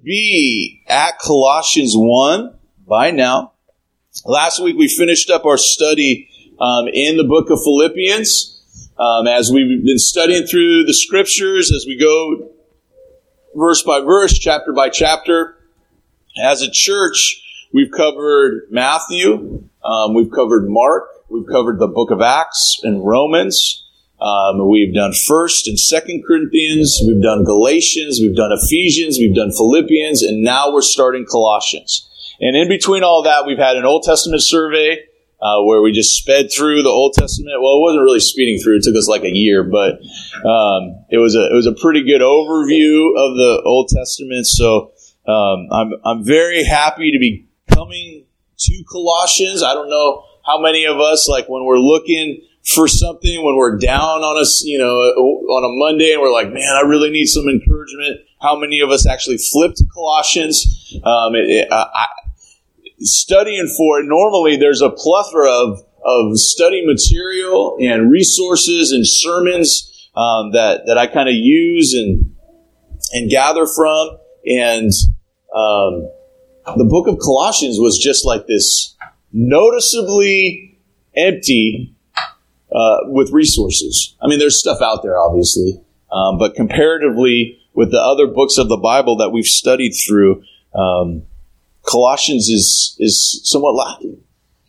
be at Colossians 1 by now. Last week we finished up our study in the book of Philippians. As we've been studying through the scriptures, as we go verse by verse, chapter by chapter. As a church, we've covered Matthew, we've covered Mark, we've covered the book of Acts and Romans. We've done 1st and 2nd Corinthians, we've done Galatians, we've done Ephesians, we've done Philippians, and now we're starting Colossians. And in between all that, we've had an Old Testament survey where we just sped through the Old Testament. Well, it wasn't really speeding through; it took us like a year, but it was a pretty good overview of the Old Testament. So I'm very happy to be coming to Colossians. I don't know how many of us, like when we're looking for something, when we're down on us, on a Monday, and we're like, man, I really need some encouragement. How many of us actually flip to Colossians? Studying for it, normally there's a plethora of study material and resources and sermons that I kind of use and gather from. And the book of Colossians was just like this noticeably empty with resources. I mean, there's stuff out there, obviously, but comparatively with the other books of the Bible that we've studied through, Colossians is somewhat lacking.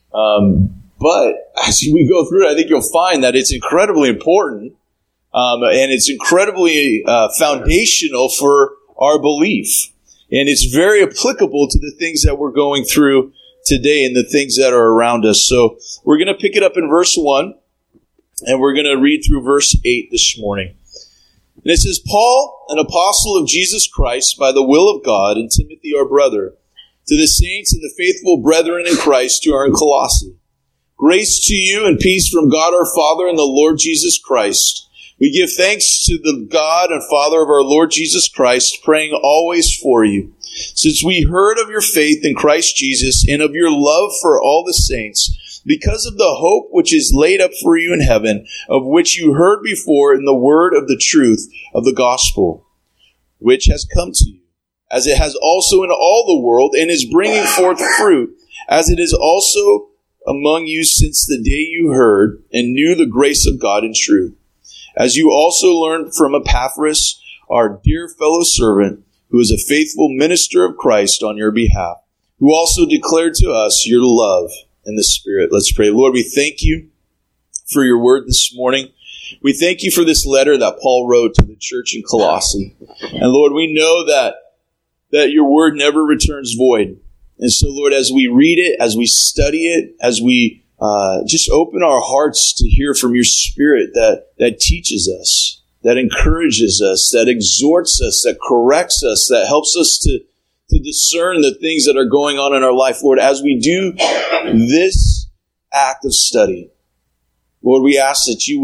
But as we go through it, I think you'll find that it's incredibly important, and it's incredibly foundational for our belief. And it's very applicable to the things that we're going through today and the things that are around us. So we're going to pick it up in verse 1, and we're going to read through verse 8 this morning. And it says, Paul, an apostle of Jesus Christ, by the will of God, and Timothy our brother, to the saints and the faithful brethren in Christ who are in Colossae. Grace to you and peace from God our Father and the Lord Jesus Christ. We give thanks to the God and Father of our Lord Jesus Christ, praying always for you. Since we heard of your faith in Christ Jesus and of your love for all the saints, because of the hope which is laid up for you in heaven, of which you heard before in the word of the truth of the gospel, which has come to you, as it has also in all the world, and is bringing forth fruit, as it is also among you since the day you heard and knew the grace of God in truth. As you also learned from Epaphras, our dear fellow servant, who is a faithful minister of Christ on your behalf, who also declared to us your love in the Spirit. Let's pray. Lord, we thank you for your word this morning. We thank you for this letter that Paul wrote to the church in Colossae. And Lord, we know that your word never returns void. And so, Lord, as we read it, as we study it, as we just open our hearts to hear from your Spirit that teaches us, that encourages us, that exhorts us, that corrects us, that helps us to discern the things that are going on in our life. Lord, as we do this act of study, Lord, we ask that you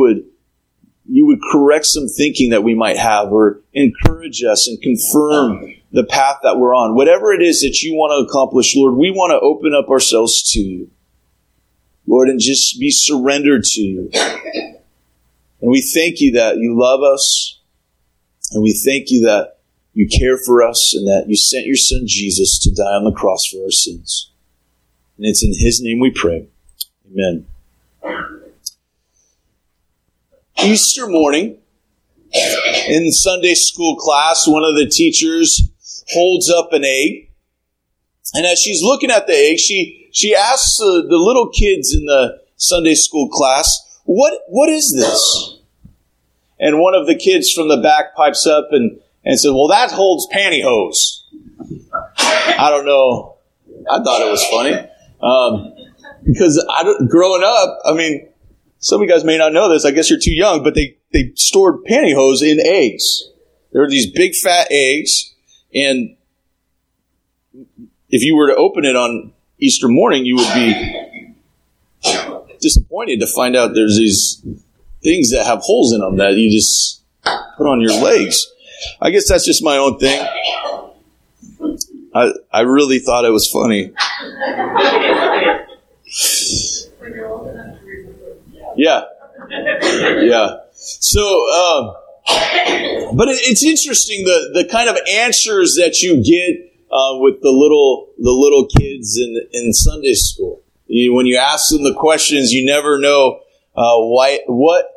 would correct some thinking that we might have, or encourage us and confirm the path that we're on. Whatever it is that you want to accomplish, Lord, we want to open up ourselves to you, Lord, and just be surrendered to you. And we thank you that you love us, and we thank you that you care for us, and that you sent your son Jesus to die on the cross for our sins. And it's in his name we pray. Amen. Easter morning, in Sunday school class, one of the teachers holds up an egg. And as she's looking at the egg, she asks the little kids in the Sunday school class, what is this? And one of the kids from the back pipes up and says, well, that holds pantyhose. I don't know. I thought it was funny. Because growing up, I mean, some of you guys may not know this. I guess you're too young, but they stored pantyhose in eggs. There were these big fat eggs, and if you were to open it on Easter morning, you would be disappointed to find out there's these things that have holes in them that you just put on your legs. I guess that's just my own thing. I really thought it was funny. Yeah. So, But it's interesting the kind of answers that you get with the little kids in Sunday school. When you ask them the questions, you never know what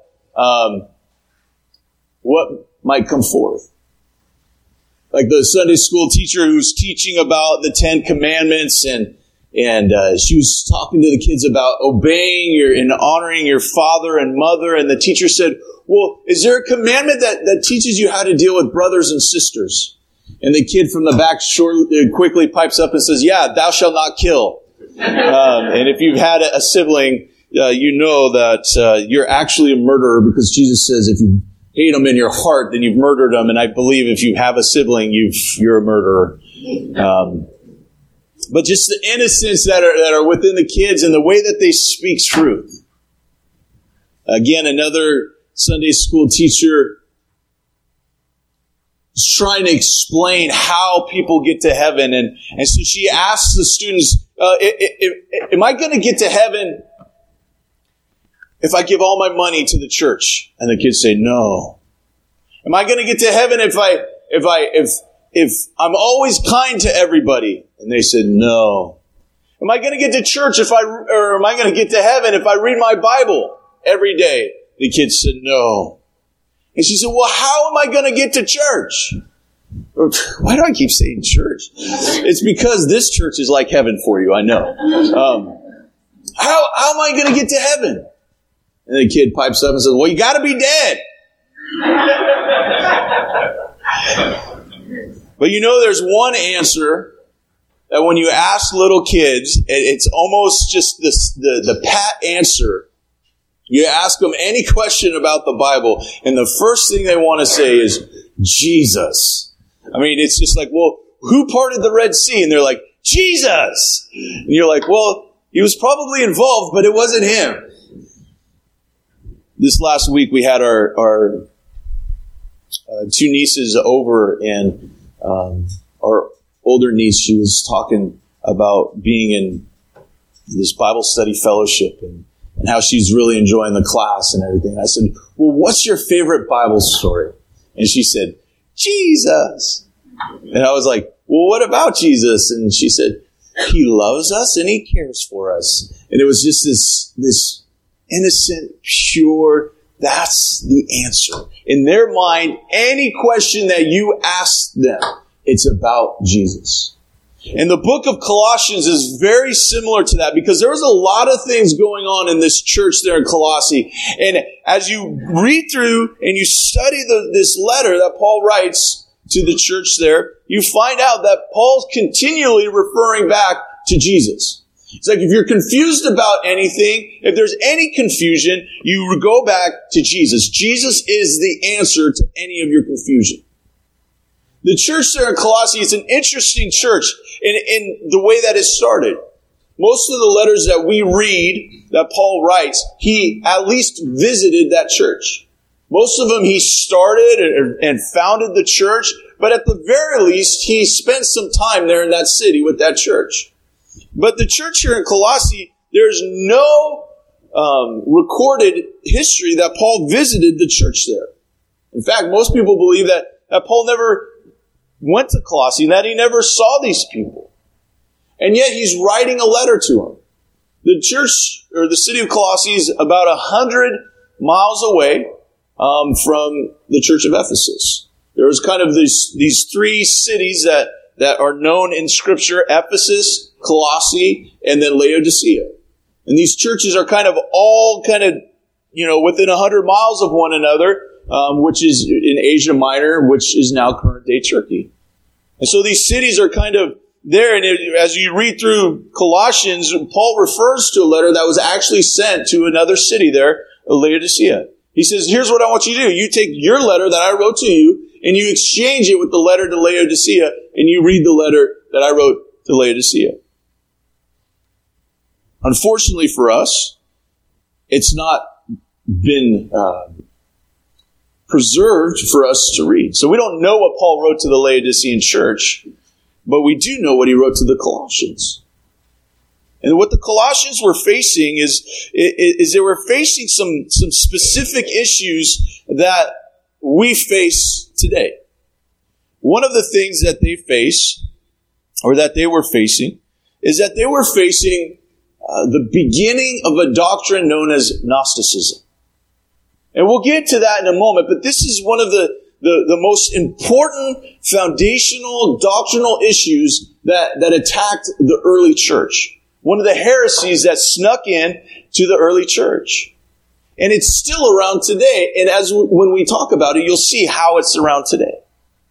might come forth. Like the Sunday school teacher who's teaching about the 10 Commandments, and she was talking to the kids about obeying and honoring your father and mother, and the teacher said, well, is there a commandment that teaches you how to deal with brothers and sisters? And the kid from the back quickly pipes up and says, yeah, thou shalt not kill. And if you've had a sibling, you know that you're actually a murderer, because Jesus says if you hate them in your heart, then you've murdered them. And I believe if you have a sibling, you're a murderer. But just the innocence that are within the kids and the way that they speak truth. Again, another Sunday school teacher is trying to explain how people get to heaven. And so she asks the students, am I going to get to heaven if I give all my money to the church? And the kids say, no. Am I going to get to heaven if I'm always kind to everybody? And they said, no. Am I going to get to church or am I going to get to heaven if I read my Bible every day? The kids said, no. And she said, well, how am I going to get to church? Or, why do I keep saying church? It's because this church is like heaven for you, I know. How am I going to get to heaven? And the kid pipes up and says, well, you got to be dead. But there's one answer that when you ask little kids, it's almost just the pat answer. You ask them any question about the Bible, and the first thing they want to say is Jesus. I mean, it's just like, well, who parted the Red Sea? And they're like, Jesus! And you're like, well, he was probably involved, but it wasn't him. This last week we had our two nieces over, and our older niece, she was talking about being in this Bible study fellowship and how she's really enjoying the class and everything. I said, well, what's your favorite Bible story? And she said, Jesus. And I was like, well, what about Jesus? And she said, he loves us and he cares for us. And it was just this innocent, pure, that's the answer. In their mind, any question that you ask them, it's about Jesus. And the book of Colossians is very similar to that, because there was a lot of things going on in this church there in Colossae. And as you read through and you study this letter that Paul writes to the church there, you find out that Paul's continually referring back to Jesus. It's like if you're confused about anything, if there's any confusion, you go back to Jesus. Jesus is the answer to any of your confusion. The church there in Colossae is an interesting church in the way that it started. Most of the letters that we read that Paul writes, he at least visited that church. Most of them he started and founded the church, but at the very least, he spent some time there in that city with that church. But the church here in Colossae, there's no recorded history that Paul visited the church there. In fact, most people believe that Paul never went to Colossae and that he never saw these people. And yet he's writing a letter to them. The church, or the city of Colossae, is about 100 miles away from the church of Ephesus. There's kind of these three cities that are known in Scripture: Ephesus, Colossae, and then Laodicea. And these churches are all within 100 miles of one another, which is in Asia Minor, which is now current-day Turkey. And so these cities are kind of there, and as you read through Colossians, Paul refers to a letter that was actually sent to another city there, Laodicea. He says, here's what I want you to do. You take your letter that I wrote to you, and you exchange it with the letter to Laodicea, and you read the letter that I wrote to Laodicea. Unfortunately for us, it's not been preserved for us to read. So we don't know what Paul wrote to the Laodicean church, but we do know what he wrote to the Colossians. And what the Colossians were facing is they were facing some specific issues that we face today. One of the things that they face, or that they were facing, is that they were facing the beginning of a doctrine known as Gnosticism. And we'll get to that in a moment, but this is one of the most important foundational doctrinal issues that attacked the early church. One of the heresies that snuck in to the early church. And it's still around today. And when we talk about it, you'll see how it's around today.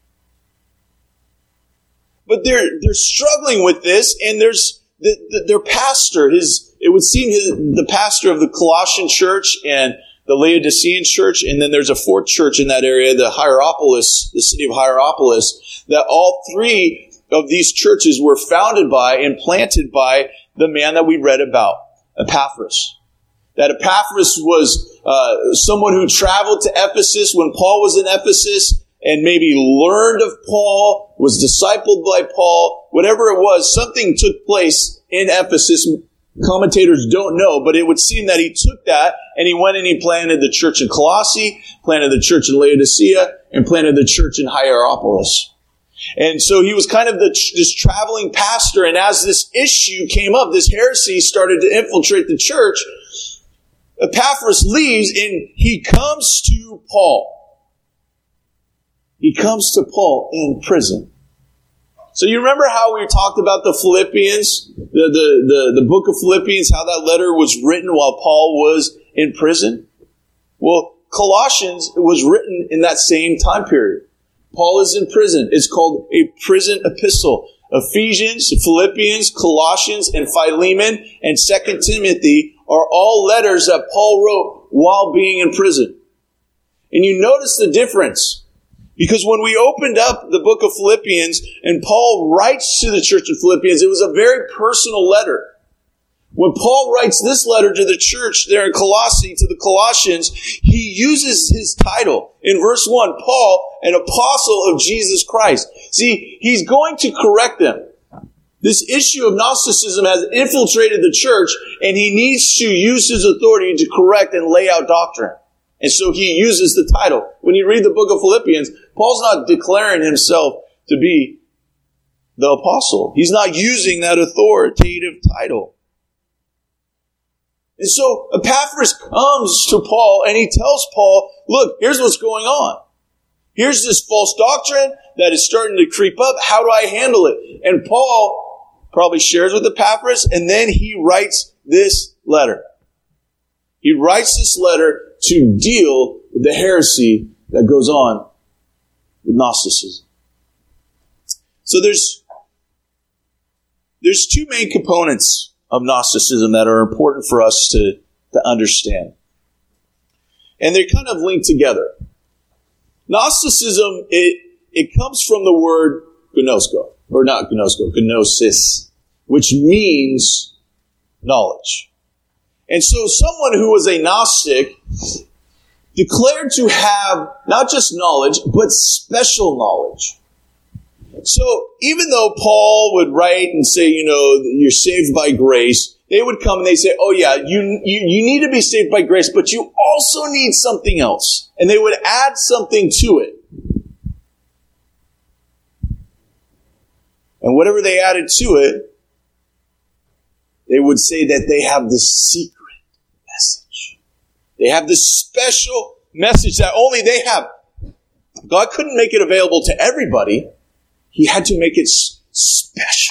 But they're struggling with this, and there's their pastor, it would seem the pastor of the Colossian church and the Laodicean church, and then there's a fourth church in that area, the Hierapolis, the city of Hierapolis, that all three of these churches were founded by and planted by the man that we read about, Epaphras. That Epaphras was someone who traveled to Ephesus when Paul was in Ephesus and maybe learned of Paul, was discipled by Paul, whatever it was, something took place in Ephesus. Commentators don't know, but it would seem that he took that and he went and he planted the church in Colossae, planted the church in Laodicea, and planted the church in Hierapolis. And so he was kind of this traveling pastor, and as this issue came up, this heresy started to infiltrate the church, Epaphras leaves and he comes to Paul. He comes to Paul in prison. So you remember how we talked about the Philippians, the book of Philippians, how that letter was written while Paul was in prison? Well, Colossians was written in that same time period. Paul is in prison. It's called a prison epistle. Ephesians, Philippians, Colossians, and Philemon, and 2 Timothy are all letters that Paul wrote while being in prison. And you notice the difference. Because when we opened up the book of Philippians and Paul writes to the church of Philippians, it was a very personal letter. When Paul writes this letter to the church there in Colossae, to the Colossians, he uses his title. In verse 1, Paul, an apostle of Jesus Christ. See, he's going to correct them. This issue of Gnosticism has infiltrated the church, and he needs to use his authority to correct and lay out doctrine. And so he uses the title. When you read the book of Philippians, Paul's not declaring himself to be the apostle. He's not using that authoritative title. And so Epaphras comes to Paul and he tells Paul, look, here's what's going on. Here's this false doctrine that is starting to creep up. How do I handle it? And Paul probably shares with Epaphras, and then he writes this letter. He writes this letter to deal with the heresy that goes on with Gnosticism. So there's two main components of Gnosticism that are important for us to understand. And they're kind of linked together. Gnosticism, it comes from the word gnosko, or not gnosko, gnosis, which means knowledge. And so someone who was a Gnostic declared to have not just knowledge, but special knowledge. So even though Paul would write and say, you're saved by grace, they would come and they say, oh yeah, you need to be saved by grace, but you also need something else. And they would add something to it. And whatever they added to it, they would say that they have this secret message. They have this special message that only they have. God couldn't make it available to everybody. He had to make it special.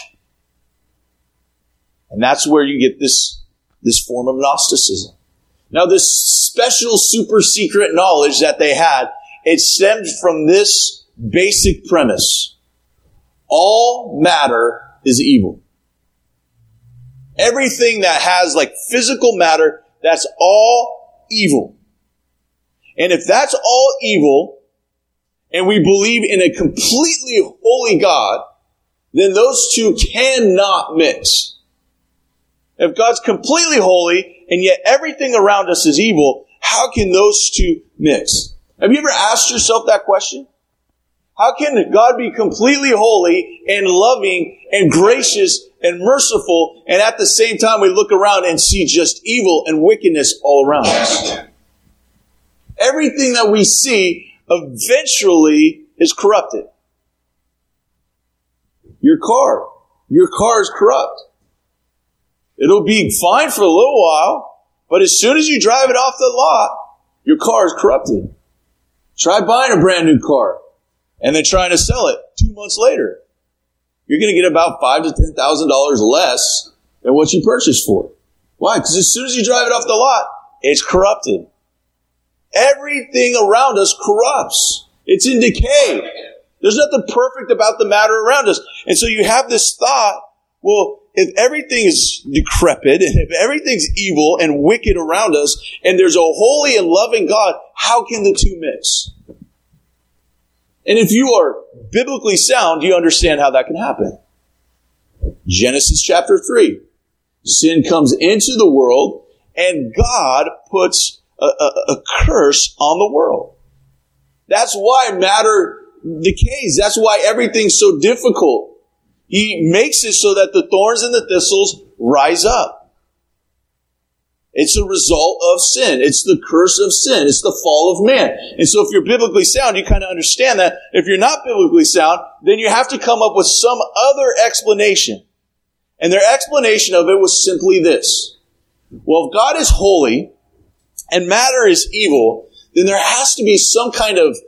And that's where you get this form of Gnosticism. Now, this special super secret knowledge that they had, it stemmed from this basic premise. All matter is evil. Everything that has like physical matter, that's all evil. And if that's all evil, and we believe in a completely holy God, then those two cannot mix. If God's completely holy, and yet everything around us is evil, how can those two mix? Have you ever asked yourself that question? How can God be completely holy and loving and gracious and merciful, and at the same time we look around and see just evil and wickedness all around us? Everything that we see eventually is corrupted. Your car is corrupt. It'll be fine for a little while, but as soon as you drive it off the lot, your car is corrupted. Try buying a brand new car and then trying to sell it 2 months later. You're going to get about $5,000 to $10,000 less than what you purchased for. Why? Because as soon as you drive it off the lot, it's corrupted. Everything around us corrupts. It's in decay. There's nothing perfect about the matter around us. And so you have this thought, well, if everything is decrepit, and if everything's evil and wicked around us, and there's a holy and loving God, how can the two mix? And if you are biblically sound, you understand how that can happen. Genesis chapter 3. Sin comes into the world, and God puts a curse on the world. That's why matter decays. That's why everything's so difficult. He makes it so that the thorns and the thistles rise up. It's a result of sin. It's the curse of sin. It's the fall of man. And so if you're biblically sound, you kind of understand that. If you're not biblically sound, then you have to come up with some other explanation. And their explanation of it was simply this. Well, if God is holy and matter is evil, then there has to be some kind of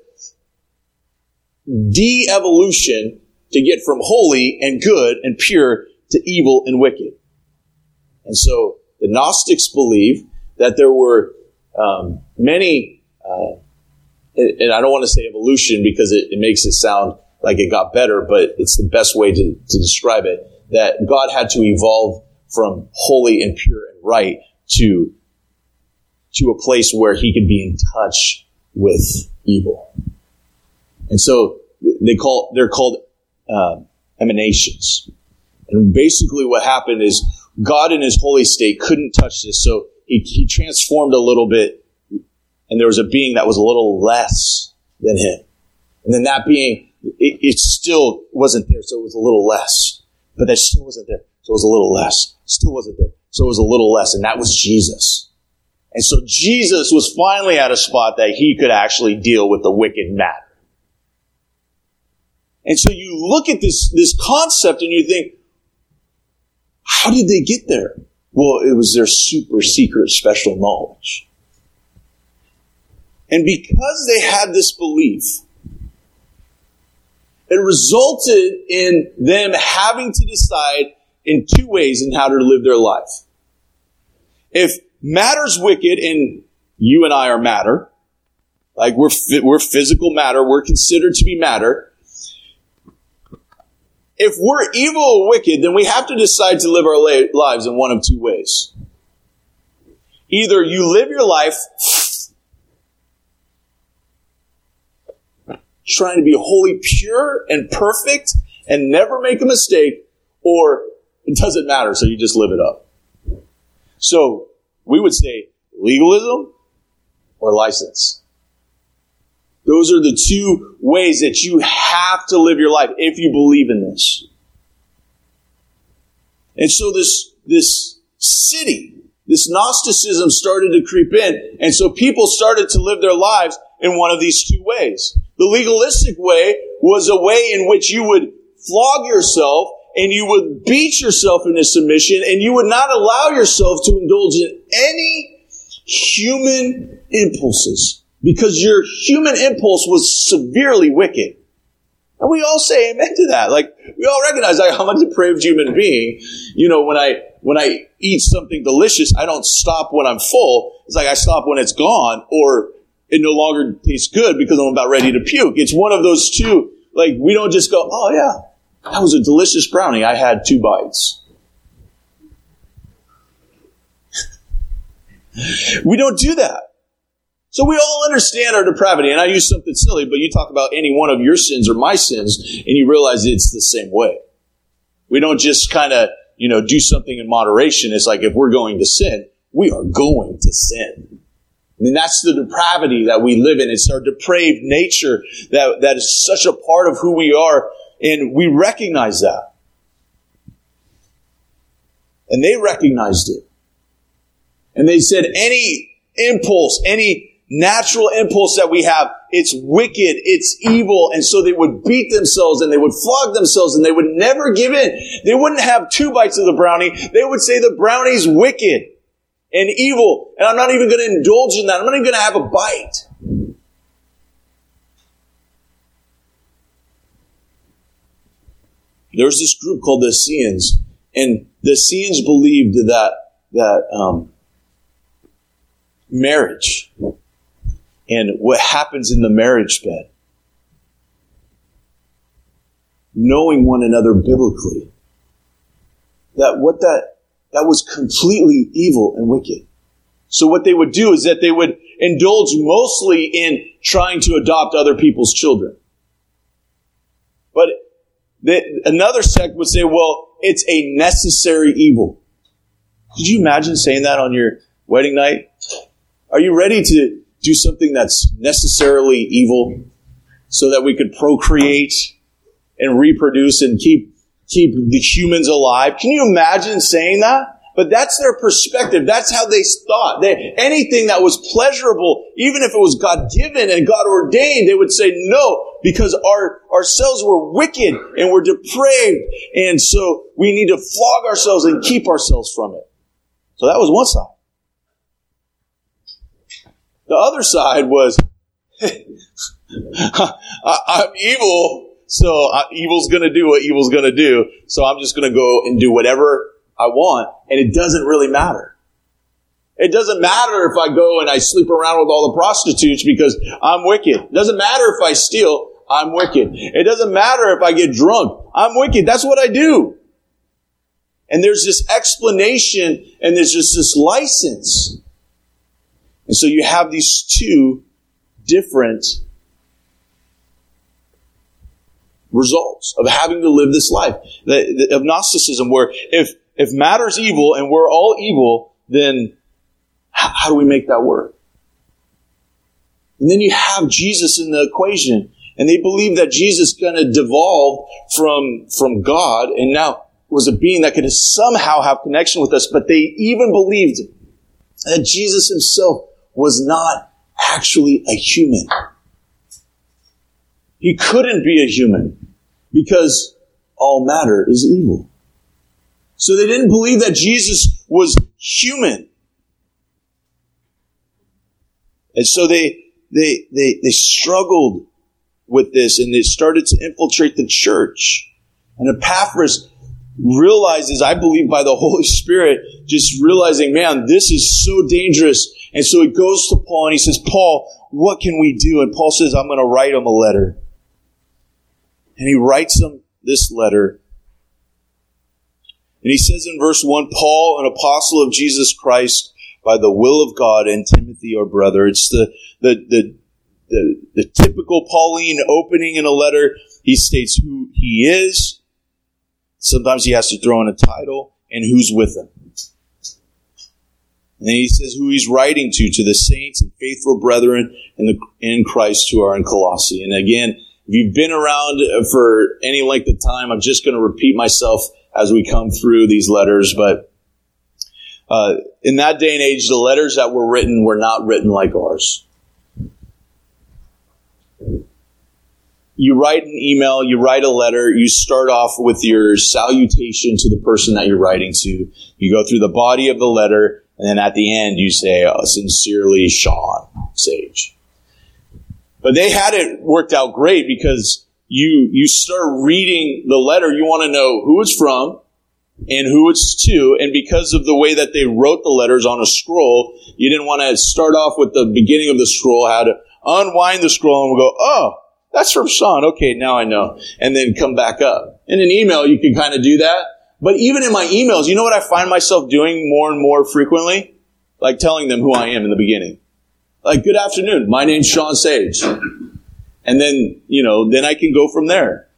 de-evolution to get from holy and good and pure to evil and wicked. And so the Gnostics believe that there were many, and I don't want to say evolution because it makes it sound like it got better, but it's the best way to describe it, that God had to evolve from holy and pure and right to a place where he could be in touch with evil. And so they're called emanations. And basically what happened is God in his holy state couldn't touch this, so he transformed a little bit, and there was a being that was a little less than him. And then that being, it still wasn't there, so it was a little less. But that still wasn't there, so it was a little less. Still wasn't there, so it was a little less, and that was Jesus. And so Jesus was finally at a spot that he could actually deal with the wicked matter. And so you look at this concept and you think, how did they get there? Well, it was their super secret special knowledge. And because they had this belief, it resulted in them having to decide in two ways in how to live their life. If matter's wicked, and you and I are matter, like we're physical matter, we're considered to be matter. If we're evil or wicked, then we have to decide to live our lives in one of two ways. Either you live your life trying to be wholly pure and perfect and never make a mistake, or it doesn't matter, so you just live it up. So we would say legalism or license. Those are the two ways that you have to live your life if you believe in this. And so this city, this Gnosticism started to creep in. And so people started to live their lives in one of these two ways. The legalistic way was a way in which you would flog yourself and you would beat yourself into submission, and you would not allow yourself to indulge in any human impulses, because your human impulse was severely wicked. And we all say amen to that. Like, we all recognize, like, I'm a depraved human being. You know, when I eat something delicious, I don't stop when I'm full. It's like I stop when it's gone, or it no longer tastes good because I'm about ready to puke. It's one of those two. Like, we don't just go, oh yeah, that was a delicious brownie. I had 2 bites. We don't do that. So we all understand our depravity, and I use something silly, but you talk about any one of your sins or my sins, and you realize it's the same way. We don't just kind of, do something in moderation. It's like if we're going to sin, we are going to sin. I mean, that's the depravity that we live in. It's our depraved nature that is such a part of who we are, and we recognize that. And they recognized it. And they said any impulse, any natural impulse that we have. It's wicked, it's evil, and so they would beat themselves and they would flog themselves and they would never give in. They wouldn't have 2 bites of the brownie. They would say the brownie's wicked and evil, and I'm not even going to indulge in that. I'm not even going to have a bite. There was this group called the Essenes, and the Essenes believed that marriage and what happens in the marriage bed, knowing one another biblically, that was completely evil and wicked. So what they would do is that they would indulge mostly in trying to adopt other people's children. But another sect would say, well, it's a necessary evil. Could you imagine saying that on your wedding night? Are you ready to do something that's necessarily evil so that we could procreate and reproduce and keep the humans alive? Can you imagine saying that? But that's their perspective. That's how they thought. Anything that was pleasurable, even if it was God-given and God-ordained, they would say no, because ourselves were wicked and we're depraved. And so we need to flog ourselves and keep ourselves from it. So that was one side. The other side was, I'm evil, so evil's going to do what evil's going to do. So I'm just going to go and do whatever I want, and it doesn't really matter. It doesn't matter if I go and I sleep around with all the prostitutes because I'm wicked. It doesn't matter if I steal, I'm wicked. It doesn't matter if I get drunk, I'm wicked. That's what I do. And there's this explanation and there's just this license. And so you have these 2 different results of having to live this life. Of Gnosticism, where if matter's evil and we're all evil, then how do we make that work? And then you have Jesus in the equation. And they believe that Jesus kind of devolved from God and now was a being that could somehow have connection with us. But they even believed that Jesus himself was not actually a human. He couldn't be a human because all matter is evil. So they didn't believe that Jesus was human. And so they struggled with this, and it started to infiltrate the church. And Epaphras realizes, I believe by the Holy Spirit, just realizing, man, this is so dangerous. And so he goes to Paul and he says, Paul, what can we do? And Paul says, I'm going to write him a letter. And he writes him this letter. And he says in verse 1, Paul, an apostle of Jesus Christ, by the will of God, and Timothy, our brother. It's the typical Pauline opening in a letter. He states who he is. Sometimes he has to throw in a title and who's with him. And then he says who he's writing to the saints and faithful brethren in Christ who are in Colossae. And again, if you've been around for any length of time, I'm just going to repeat myself as we come through these letters. But in that day and age, the letters that were written were not written like ours. You write an email, you write a letter, you start off with your salutation to the person that you're writing to. You go through the body of the letter, and then at the end you say, sincerely, Sean Sage. But they had it worked out great because you start reading the letter, you want to know who it's from and who it's to. And because of the way that they wrote the letters on a scroll, you didn't want to start off with the beginning of the scroll, how to unwind the scroll and go, oh, that's from Sean. Okay, now I know. And then come back up. In an email, you can kind of do that. But even in my emails, you know what I find myself doing more and more frequently? Like telling them who I am in the beginning. Like, good afternoon. My name's Sean Sage. And then, then I can go from there.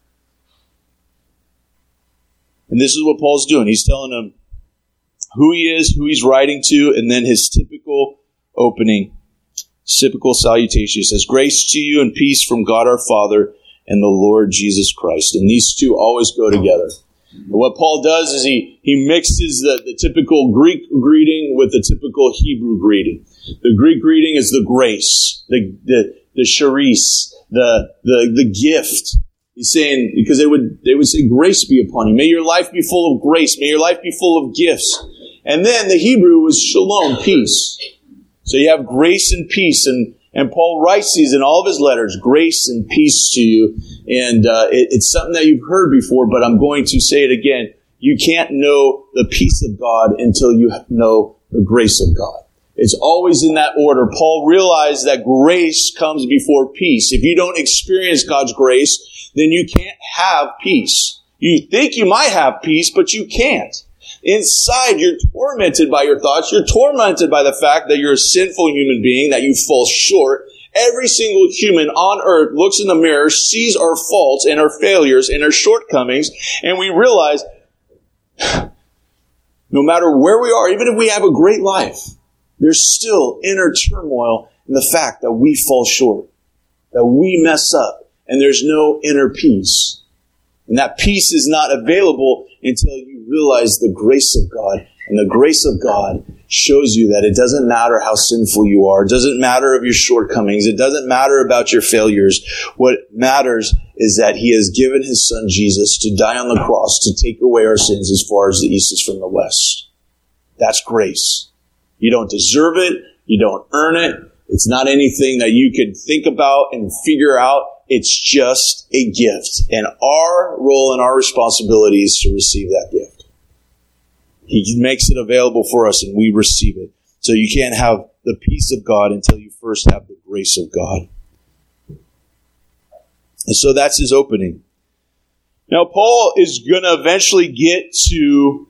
And this is what Paul's doing. He's telling them who he is, who he's writing to, and then his typical opening. Typical salutation. He says, grace to you and peace from God our Father and the Lord Jesus Christ. And these two always go together. What Paul does is he mixes the typical Greek greeting with the typical Hebrew greeting. The Greek greeting is the grace, the charis, the gift. He's saying, because they would say, grace be upon you. May your life be full of grace. May your life be full of gifts. And then the Hebrew was shalom, peace. So you have grace and peace. And Paul writes these in all of his letters, grace and peace to you. And it's something that you've heard before, but I'm going to say it again. You can't know the peace of God until you know the grace of God. It's always in that order. Paul realized that grace comes before peace. If you don't experience God's grace, then you can't have peace. You think you might have peace, but you can't. Inside, you're tormented by your thoughts. You're tormented by the fact that you're a sinful human being, that you fall short. Every single human on earth looks in the mirror, sees our faults and our failures and our shortcomings, and we realize no matter where we are, even if we have a great life, there's still inner turmoil in the fact that we fall short, that we mess up, and there's no inner peace. And that peace is not available until you realize the grace of God. And the grace of God shows you that it doesn't matter how sinful you are. It doesn't matter of your shortcomings. It doesn't matter about your failures. What matters is that He has given His Son Jesus to die on the cross to take away our sins as far as the east is from the west. That's grace. You don't deserve it. You don't earn it. It's not anything that you could think about and figure out. It's just a gift. And our role and our responsibility is to receive that gift. He makes it available for us and we receive it. So you can't have the peace of God until you first have the grace of God. And so that's his opening. Now Paul is going to eventually get to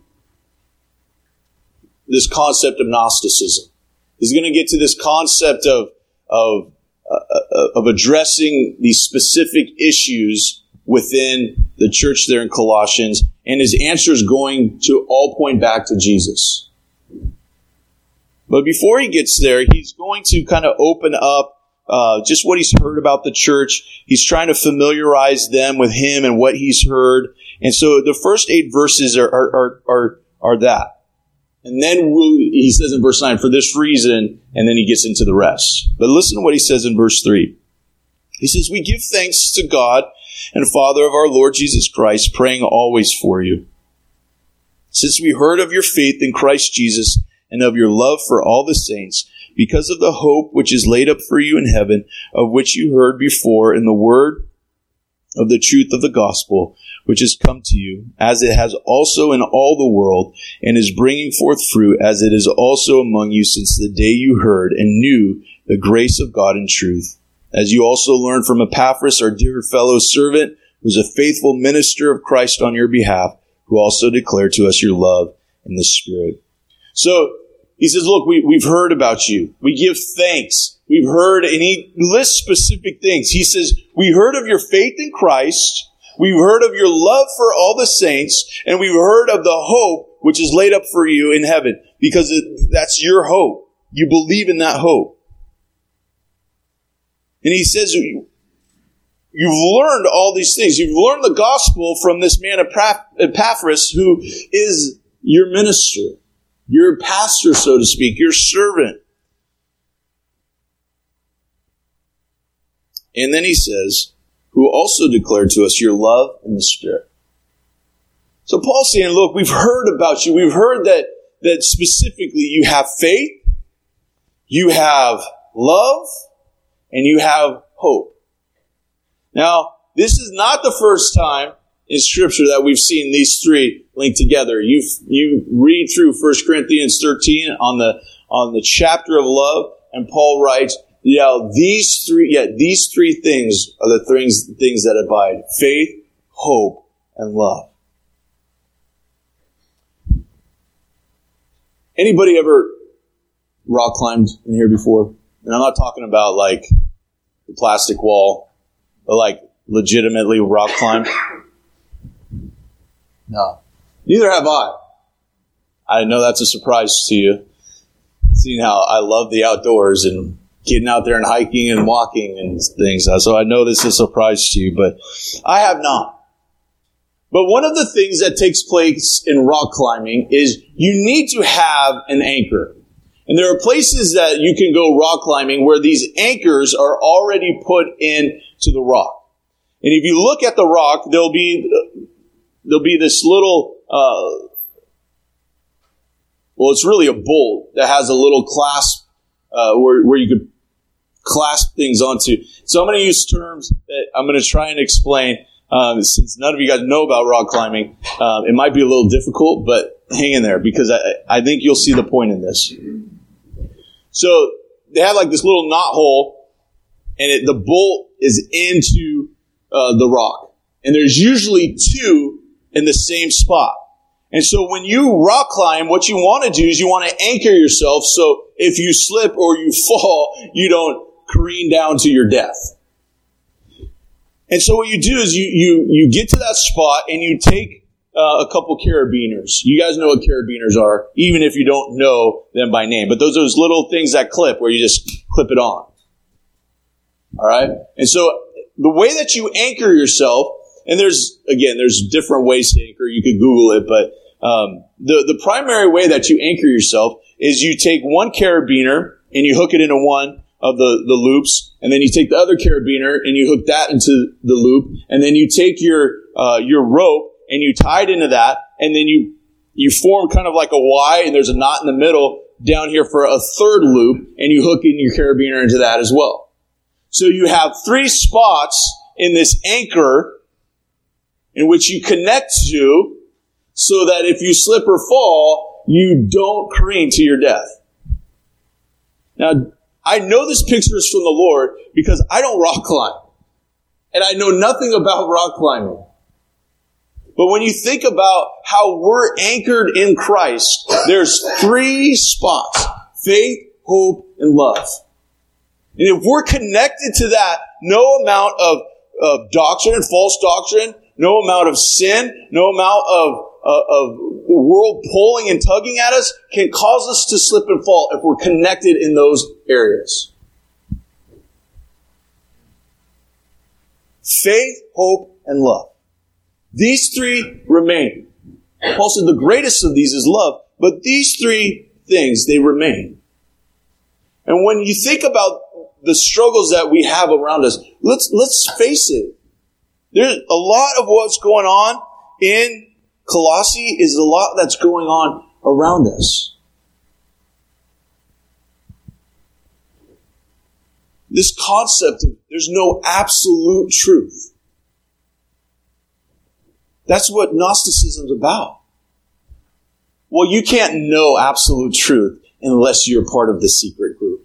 this concept of Gnosticism. He's going to get to this concept of addressing these specific issues within the church there in Colossians, and his answer is going to all point back to Jesus. But before he gets there, he's going to kind of open up just what he's heard about the church. He's trying to familiarize them with him and what he's heard. And so the first 8 verses are that. And then he says in verse 9, for this reason, and then he gets into the rest. But listen to what he says in verse 3. He says, we give thanks to God and Father of our Lord Jesus Christ, praying always for you. Since we heard of your faith in Christ Jesus and of your love for all the saints, because of the hope which is laid up for you in heaven, of which you heard before in the word of the truth of the gospel, which has come to you, as it has also in all the world, and is bringing forth fruit, as it is also among you since the day you heard and knew the grace of God in truth. As you also learned from Epaphras, our dear fellow servant, who was a faithful minister of Christ on your behalf, who also declared to us your love in the Spirit. So he says, look, we've heard about you. We give thanks. We've heard, and he lists specific things. He says, we heard of your faith in Christ. We've heard of your love for all the saints, and we've heard of the hope which is laid up for you in heaven, because that's your hope. You believe in that hope. And he says, you've learned all these things. You've learned the gospel from this man Epaphras, who is your minister, your pastor, so to speak, your servant. And then he says, who also declared to us your love in the Spirit. So Paul's saying, look, we've heard about you. We've heard that specifically you have faith, you have love, and you have hope. Now, this is not the first time in Scripture that we've seen these three linked together. You read through 1 Corinthians 13 on the chapter of love, and Paul writes, these three things are the things that abide: faith, hope, and love. Anybody ever rock climbed in here before? And I'm not talking about like the plastic wall, but like legitimately rock climbed. No. Neither have I. I know that's a surprise to you, seeing how I love the outdoors and getting out there and hiking and walking and things. So I know this is a surprise to you, but I have not. But one of the things that takes place in rock climbing is you need to have an anchor. And there are places that you can go rock climbing where these anchors are already put into the rock. And if you look at the rock, there'll be this little, it's really a bolt that has a little clasp where you could clasp things onto. So I'm going to use terms that I'm going to try and explain. Since none of you guys know about rock climbing, it might be a little difficult, but hang in there because I think you'll see the point in this. So they have like this little knot hole, and the bolt is into the rock. And there's usually two in the same spot. And so when you rock climb, what you want to do is you want to anchor yourself so if you slip or you fall, you don't careen down to your death. And so what you do is you get to that spot and you take a couple carabiners. You guys know what carabiners are, even if you don't know them by name. But those are those little things that clip where you just clip it on. All right? And so the way that you anchor yourself, and there's different ways to anchor. You could Google it, but the primary way that you anchor yourself is you take one carabiner and you hook it into one of the loops, and then you take the other carabiner and you hook that into the loop, and then you take your rope and you tie it into that, and then you form kind of like a Y, and there's a knot in the middle down here for a third loop, and you hook in your carabiner into that as well. So you have 3 spots in this anchor in which you connect to so that if you slip or fall, you don't careen to your death. Now, I know this picture is from the Lord because I don't rock climb. And I know nothing about rock climbing. But when you think about how we're anchored in Christ, there's 3 spots: faith, hope, and love. And if we're connected to that, no amount of doctrine, false doctrine, no amount of sin, no amount of the world pulling and tugging at us can cause us to slip and fall if we're connected in those areas. Faith, hope, and love. These 3 remain. Paul said the greatest of these is love, but these 3 things, they remain. And when you think about the struggles that we have around us, let's face it. There's a lot of what's going on in Colossae is a lot that's going on around us. This concept of there's no absolute truth. That's what Gnosticism's about. Well, you can't know absolute truth unless you're part of the secret group.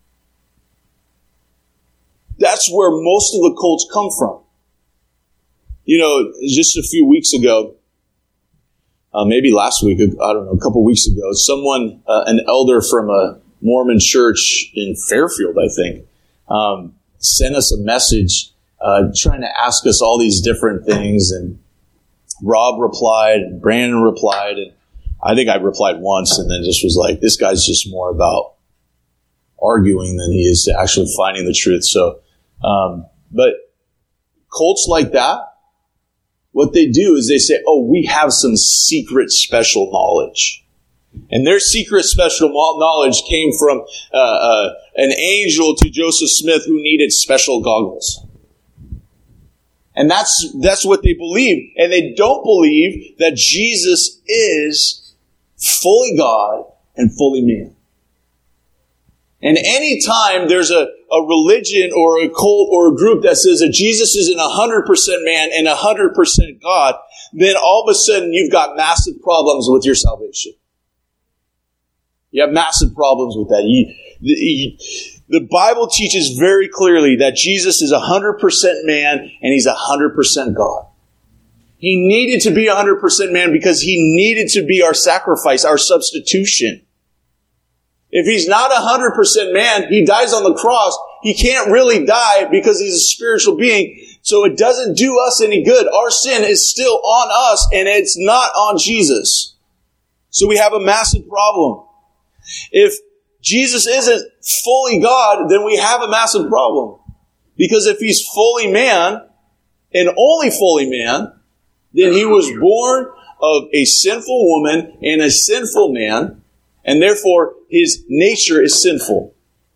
That's where most of the cults come from. You know, just a few weeks ago, maybe last week, I don't know, a couple weeks ago, someone, an elder from a Mormon church in Fairfield, I think, sent us a message trying to ask us all these different things. And Rob replied, and Brandon replied, and I think I replied once, and then just was like, this guy's just more about arguing than he is to actually finding the truth. So, but cults like that, what they do is they say, oh, we have some secret special knowledge. And their secret special knowledge came from an angel to Joseph Smith who needed special goggles. And that's what they believe. And they don't believe that Jesus is fully God and fully man. And any time there's a religion or a cult or a group that says that Jesus isn't 100% man and 100% God, then all of a sudden you've got massive problems with your salvation. You have massive problems with that. The Bible teaches very clearly that Jesus is 100% man and he's 100% God. He needed to be 100% man because he needed to be our sacrifice, our substitution. If he's not 100% man, he dies on the cross. He can't really die because he's a spiritual being. So it doesn't do us any good. Our sin is still on us and it's not on Jesus. So we have a massive problem. If Jesus isn't fully God, then we have a massive problem. Because if he's fully man and only fully man, then he was born of a sinful woman and a sinful man, and therefore his nature is sinful.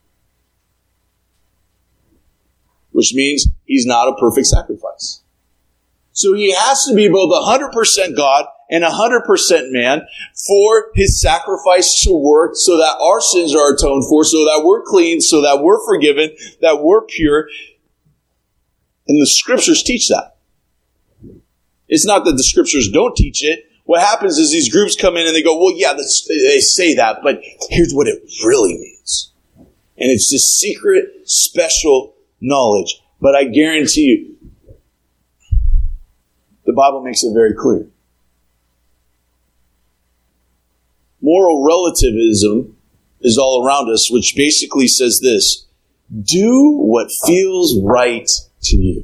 Which means he's not a perfect sacrifice. So he has to be both 100% God and 100% man for his sacrifice to work so that our sins are atoned for, so that we're clean, so that we're forgiven, that we're pure. And the scriptures teach that. It's not that the scriptures don't teach it. What happens is these groups come in and they go, well, yeah, they say that, but here's what it really means. And it's this secret, special knowledge. But I guarantee you, the Bible makes it very clear. Moral relativism is all around us, which basically says this: do what feels right to you.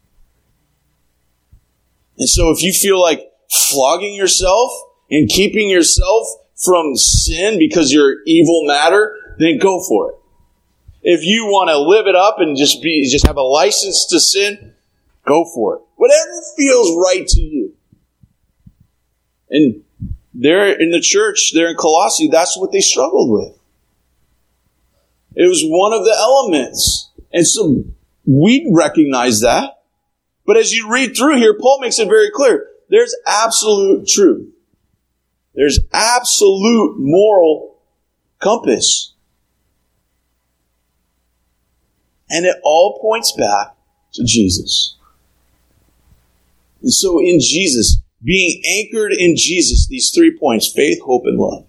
And so if you feel like flogging yourself and keeping yourself from sin because you're evil matter, then go for it. If you want to live it up and just have a license to sin, go for it. Whatever feels right to you. And there in the church, there in Colossae, that's what they struggled with. It was one of the elements. And so we recognize that. But as you read through here, Paul makes it very clear. There's absolute truth. There's absolute moral compass. And it all points back to Jesus. And so in Jesus, being anchored in Jesus, these 3 points: faith, hope, and love.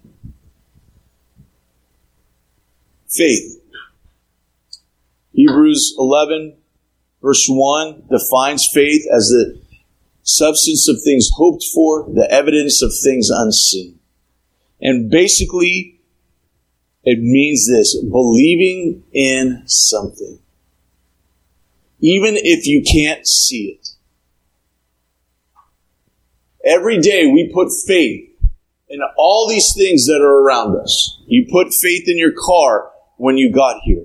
Faith. Hebrews 11, verse 1, defines faith as the substance of things hoped for, the evidence of things unseen. And basically, it means this: believing in something, even if you can't see it. Every day we put faith in all these things that are around us. You put faith in your car when you got here.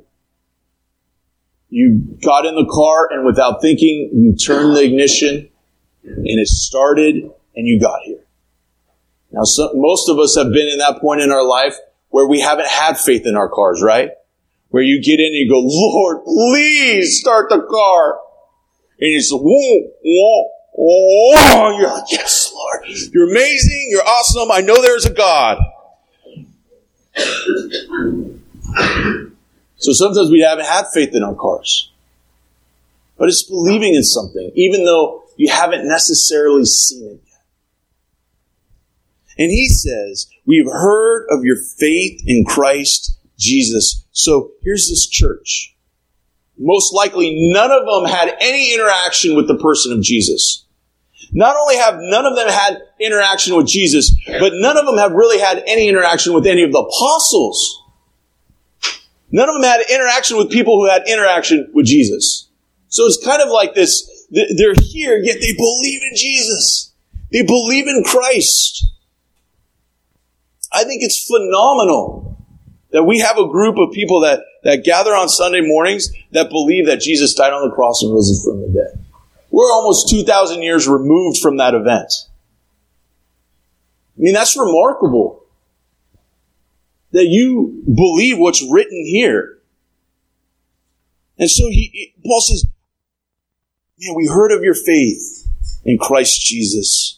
You got in the car and without thinking, you turned the ignition and it started and you got here. Now, most of us have been in that point in our life where we haven't had faith in our cars, right? Where you get in and you go, Lord, please start the car. And you say, whoa, whoa. Oh, you're like, yes, Lord. You're amazing. You're awesome. I know there's a God. So sometimes we haven't had faith in our cars. But it's believing in something, even though you haven't necessarily seen it yet. And he says, we've heard of your faith in Christ Jesus. So here's this church. Most likely none of them had any interaction with the person of Jesus. Not only have none of them had interaction with Jesus, but none of them have really had any interaction with any of the apostles. None of them had interaction with people who had interaction with Jesus. So it's kind of like this, they're here, yet they believe in Jesus. They believe in Christ. I think it's phenomenal that we have a group of people that gather on Sunday mornings that believe that Jesus died on the cross and rose from the dead. We're almost 2,000 years removed from that event. I mean, that's remarkable. That you believe what's written here. And so Paul says, man, we heard of your faith in Christ Jesus.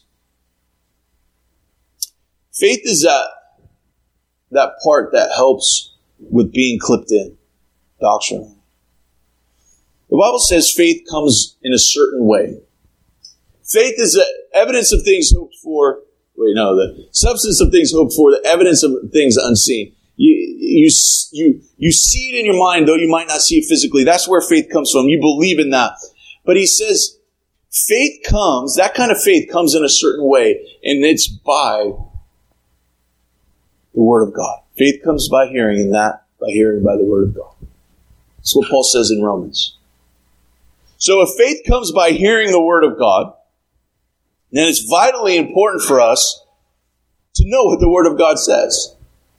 Faith is that part that helps with being clipped in doctrinally. The Bible says faith comes in a certain way. Faith is the evidence of things hoped for. The substance of things hoped for, the evidence of things unseen. You see it in your mind, though you might not see it physically. That's where faith comes from. You believe in that. But he says, that kind of faith comes in a certain way, and it's by the Word of God. Faith comes by hearing, and that by hearing by the Word of God. That's what Paul says in Romans. So if faith comes by hearing the Word of God, then it's vitally important for us to know what the Word of God says.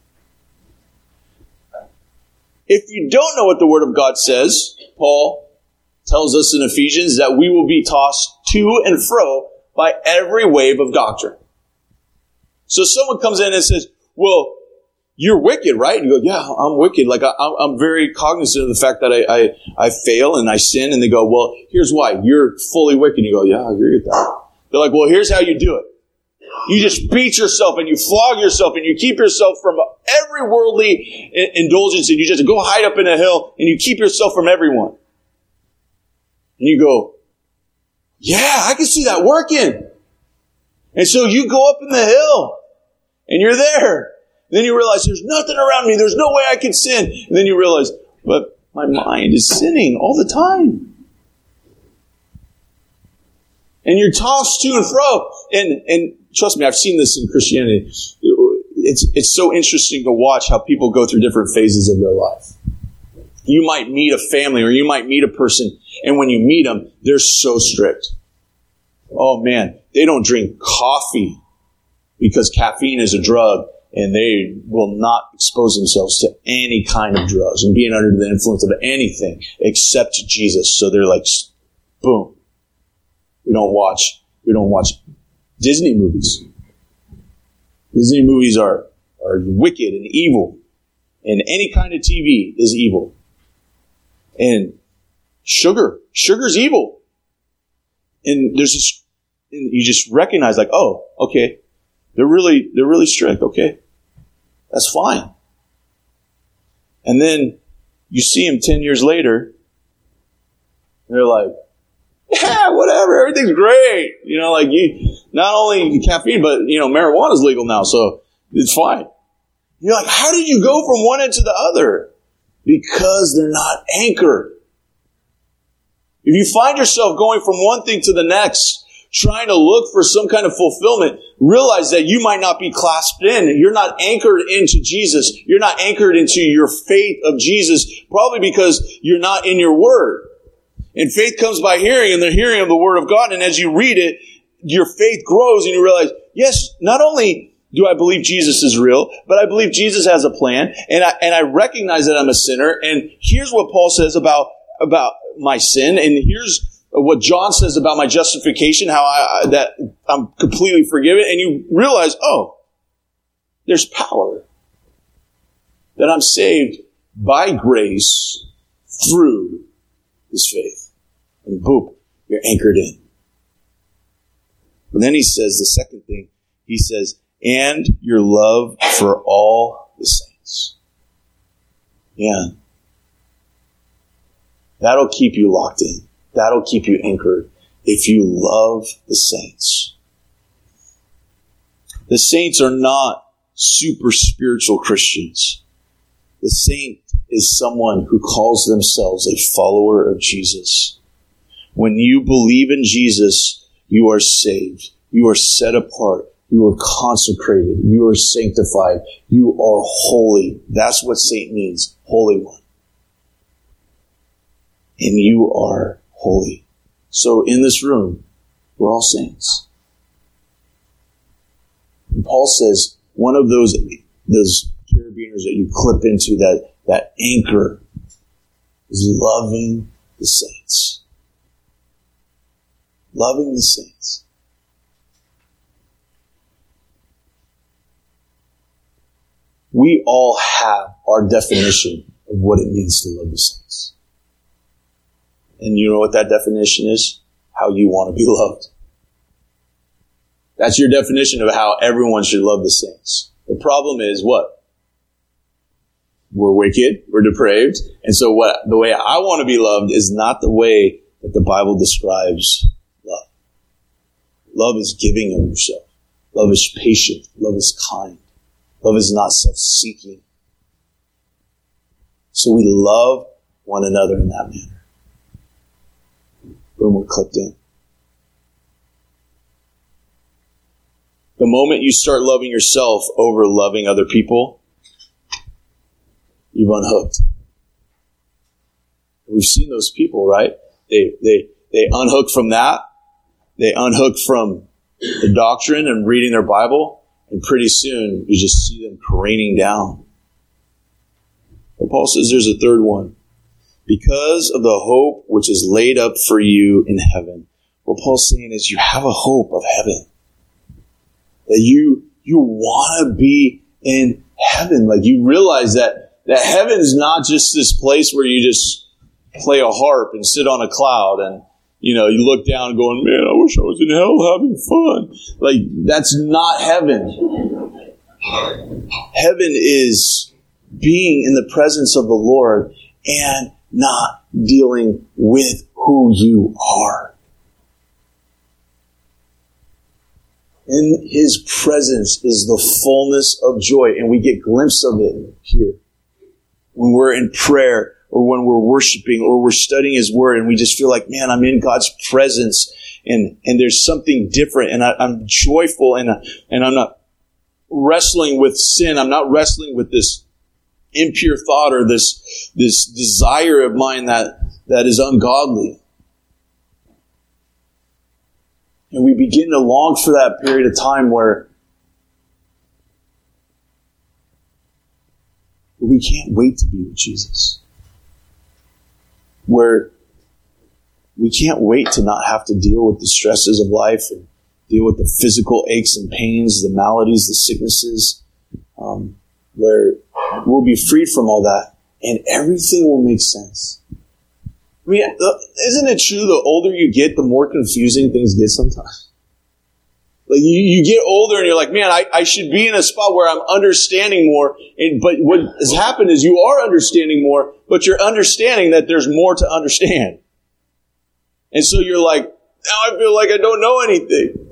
If you don't know what the Word of God says, Paul tells us in Ephesians that we will be tossed to and fro by every wave of doctrine. So someone comes in and says, well, you're wicked, right? And you go, yeah, I'm wicked. Like, I'm very cognizant of the fact that I fail and I sin. And they go, well, here's why. You're fully wicked. And you go, yeah, I agree with that. They're like, well, here's how you do it. You just beat yourself and you flog yourself and you keep yourself from every worldly indulgence, and you just go hide up in a hill and you keep yourself from everyone. And you go, yeah, I can see that working. And so you go up in the hill and you're there. And then you realize there's nothing around me. There's no way I can sin. And then you realize, but my mind is sinning all the time. And you're tossed to and fro. And trust me, I've seen this in Christianity. It's so interesting to watch how people go through different phases of their life. You might meet a family or you might meet a person, and when you meet them, they're so strict. Oh man, they don't drink coffee because caffeine is a drug, and they will not expose themselves to any kind of drugs and being under the influence of anything except Jesus. So they're like, boom. We don't watch Disney movies. Disney movies are wicked and evil. And any kind of TV is evil. And sugar's evil. And there's this, and you just recognize like, oh, okay, they're really strict. Okay, that's fine. And then you see them 10 years later, and they're like, yeah, whatever, everything's great. You know, like you, not only caffeine, but marijuana's legal now, so it's fine. You're like, how did you go from one end to the other? Because they're not anchored. If you find yourself going from one thing to the next, trying to look for some kind of fulfillment, realize that you might not be clasped in. You're not anchored into Jesus. You're not anchored into your faith of Jesus, probably because you're not in your word. And faith comes by hearing, and the hearing of the word of God. And as you read it, your faith grows, and you realize, yes, not only do I believe Jesus is real, but I believe Jesus has a plan, and I recognize that I'm a sinner. And here's what Paul says about my sin, and here's what John says about my justification, how that I'm completely forgiven. And you realize, oh, there's power. That I'm saved by grace through his faith. And boom, you're anchored in. But then he says the second thing, he says, and your love for all the saints. Yeah. That'll keep you locked in. That'll keep you anchored if you love the saints. The saints are not super spiritual Christians. The saint is someone who calls themselves a follower of Jesus. When you believe in Jesus, you are saved. You are set apart. You are consecrated. You are sanctified. You are holy. That's what saint means. Holy one. And you are holy. So in this room, we're all saints. And Paul says one of those carabiners that you clip into, that anchor, is loving the saints. Loving the saints. We all have our definition of what it means to love the saints. And you know what that definition is? How you want to be loved. That's your definition of how everyone should love the saints. The problem is what? We're wicked, we're depraved, and so the way I want to be loved is not the way that the Bible describes love. Love is giving of yourself. Love is patient. Love is kind. Love is not self-seeking. So we love one another in that manner. Boom, we're clipped in. The moment you start loving yourself over loving other people, you've unhooked. We've seen those people, right? They unhook from that. They unhook from the doctrine and reading their Bible, and pretty soon you just see them careening down. But Paul says there's a third one. Because of the hope which is laid up for you in heaven. what Paul's saying is you have a hope of heaven. That you want to be in heaven. Like you realize that heaven's not just this place where you just play a harp and sit on a cloud and, you look down going, man, I wish I was in hell having fun. Like, that's not heaven. Heaven is being in the presence of the Lord and not dealing with who you are. In His presence is the fullness of joy, and we get a glimpse of it here. When we're in prayer, or when we're worshiping, or we're studying His Word, and we just feel like, man, I'm in God's presence, and there's something different, and I'm joyful, and I'm not wrestling with sin. I'm not wrestling with this impure thought or this desire of mine that is ungodly. And we begin to long for that period of time where we can't wait to be with Jesus. Where we can't wait to not have to deal with the stresses of life and deal with the physical aches and pains, the maladies, the sicknesses, where we'll be freed from all that and everything will make sense. I mean, isn't it true the older you get, the more confusing things get sometimes? Like you get older and you're like, man, I should be in a spot where I'm understanding more. But what has happened is you are understanding more, but you're understanding that there's more to understand. And so you're like, now I feel like I don't know anything.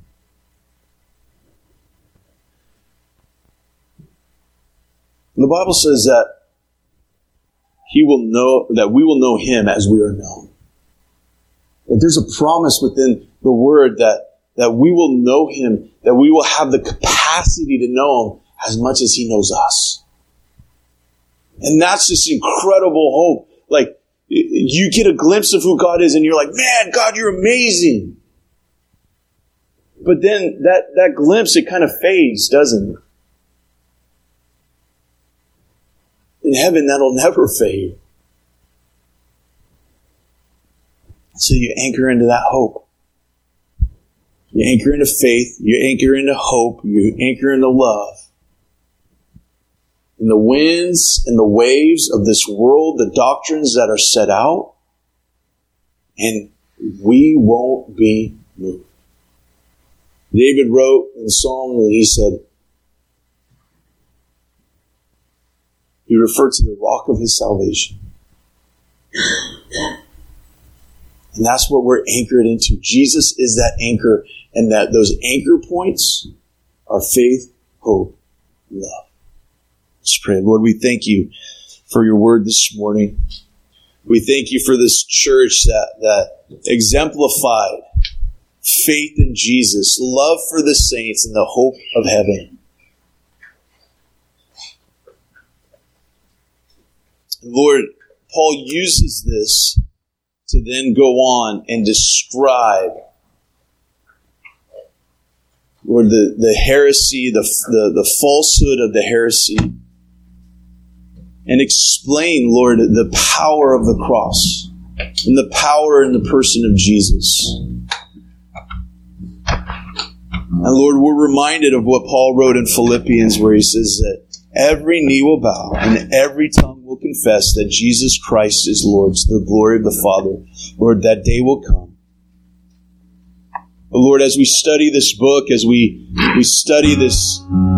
The Bible says that we will know Him as we are known. That there's a promise within the Word that we will know Him, that we will have the capacity to know Him as much as He knows us. And that's this incredible hope. Like, you get a glimpse of who God is and you're like, man, God, you're amazing. But then that glimpse, it kind of fades, doesn't it? In heaven, that'll never fade. So you anchor into that hope. You anchor into faith. You anchor into hope. You anchor into love. In the winds and the waves of this world, the doctrines that are set out, and we won't be moved. David wrote in Psalm, and he said, he referred to the rock of his salvation. And that's what we're anchored into. Jesus is that anchor, and that those anchor points are faith, hope, love. Let's pray. Lord, we thank You for Your word this morning. We thank You for this church that exemplified faith in Jesus, love for the saints, and the hope of heaven. Lord, Paul uses this to then go on and describe, Lord, the heresy, the falsehood of the heresy, and explain, Lord, the power of the cross and the power in the person of Jesus. And Lord, we're reminded of what Paul wrote in Philippians, where he says that every knee will bow and every tongue will confess that Jesus Christ is Lord, to the glory of the Father. Lord, that day will come. But Lord, as we study this book, as we study this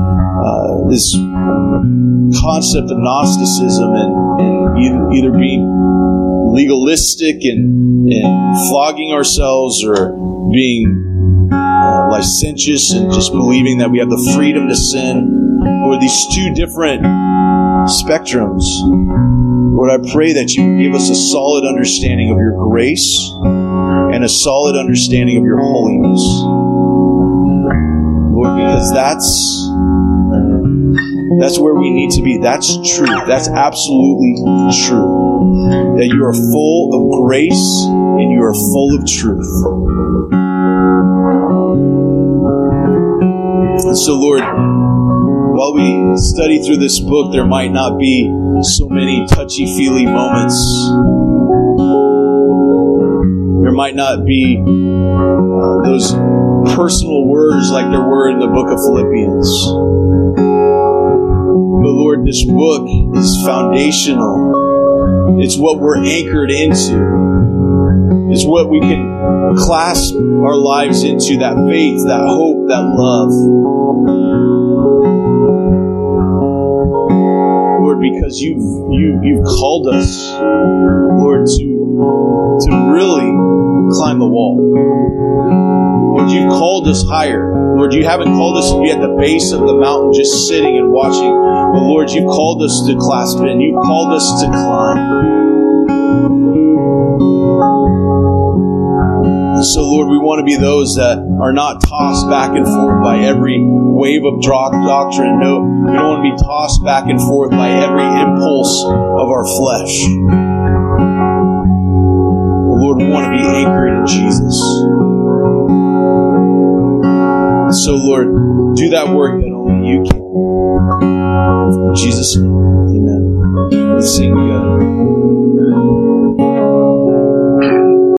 concept of Gnosticism and either being legalistic and flogging ourselves, or being licentious and just believing that we have the freedom to sin, or these two different spectrums, Lord, I pray that You give us a solid understanding of Your grace and a solid understanding of Your holiness. Lord, because that's where we need to be. That's true. That's absolutely true. That You are full of grace and You are full of truth. And so, Lord, while we study through this book, there might not be so many touchy-feely moments. There might not be those personal words like there were in the book of Philippians. But Lord, this book is foundational. It's what we're anchored into. It's what we can clasp our lives into, that faith, that hope, that love. Lord, because you've called us, Lord, to really climb the wall. Lord, you've called us higher. Lord, you haven't called us to be at the base of the mountain just sitting and watching. But Lord, you've called us to clasp in. You've called us to climb. So, Lord, we want to be those that are not tossed back and forth by every wave of doctrine. No, we don't want to be tossed back and forth by every impulse of our flesh. But Lord, we want to be anchored in Jesus. So, Lord, do that work that only you can. In Jesus' name, amen. Let's sing together.